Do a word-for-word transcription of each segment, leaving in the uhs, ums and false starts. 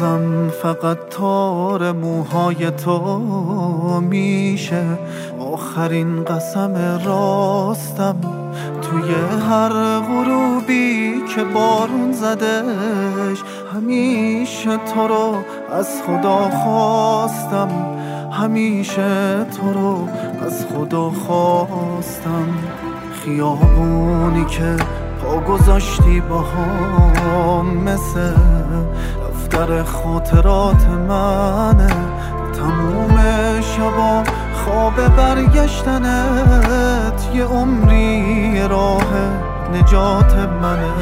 بازم فقط تار موهای تو میشه آخرین قسم راستم توی هر غروبی که بارون زدش. همیشه تو رو از خدا خواستم، همیشه تو رو از خدا خواستم. خیابونی که پا گذاشتی با هم مثل دفتر خاطرات منه. تموم شبا خواب برگشتنت یه عمری راه نجات منه.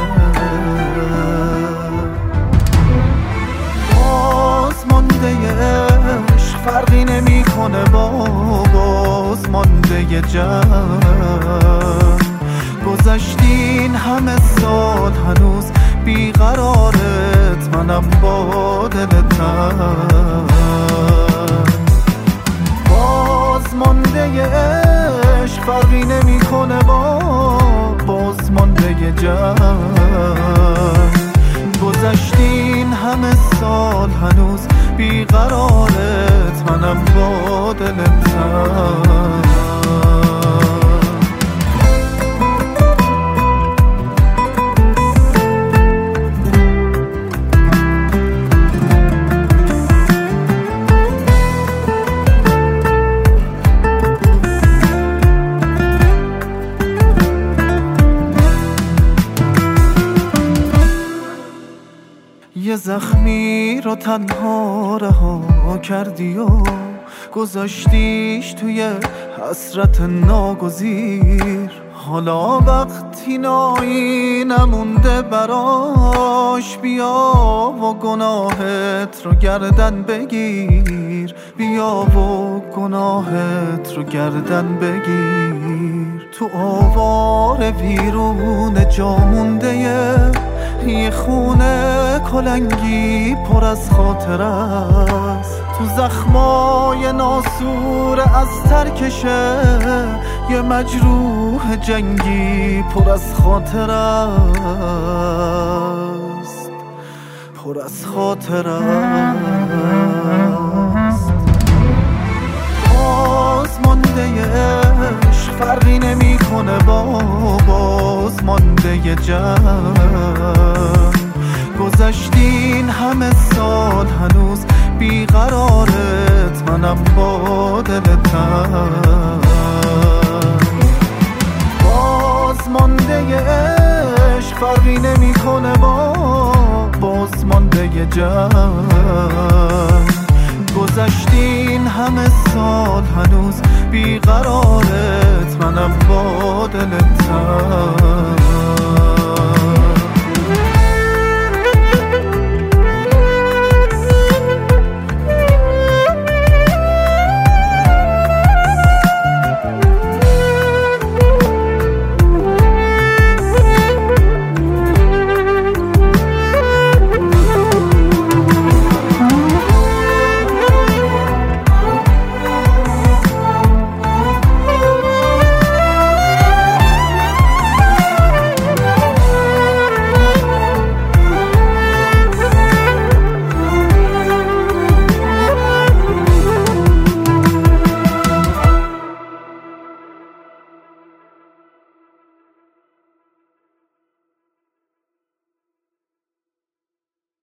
باز مانده عشق فرقی نمی کنه با باز مانده جنگ. گذشتین همه سال هنوز بیقرارت منم با دل تنگ. باز مانده عشق فرقی نمی کنه با باز مانده جنگ. گذشتین همه سال هنوز بیقرارت منم با دل تنگ. یه زخمی رو تنها رها کردی و گذاشتیش توی حسرت ناگزیر. حالا وقتی نایی نمونده براش بیا و گناهت رو گردن بگیر. بیا و گناهت رو گردن بگیر. تو آوار ویرون جا مونده یه خونه کلنگی پر از خاطر است. تو زخمای ناسور از ترکشه یه مجروح جنگی پر از خاطر است. پر از خاطر است. باز مانده عشق فرقی نمی کنه با باز مانده جنگ. گذشتین همه سال هنوز بیقرارت منم با دل تنگ. باز مانده عشق فرقی نمی کنه با باز مانده جنگ. گذشتین همه سال هنوز بیقرارت منم با دل تنگ.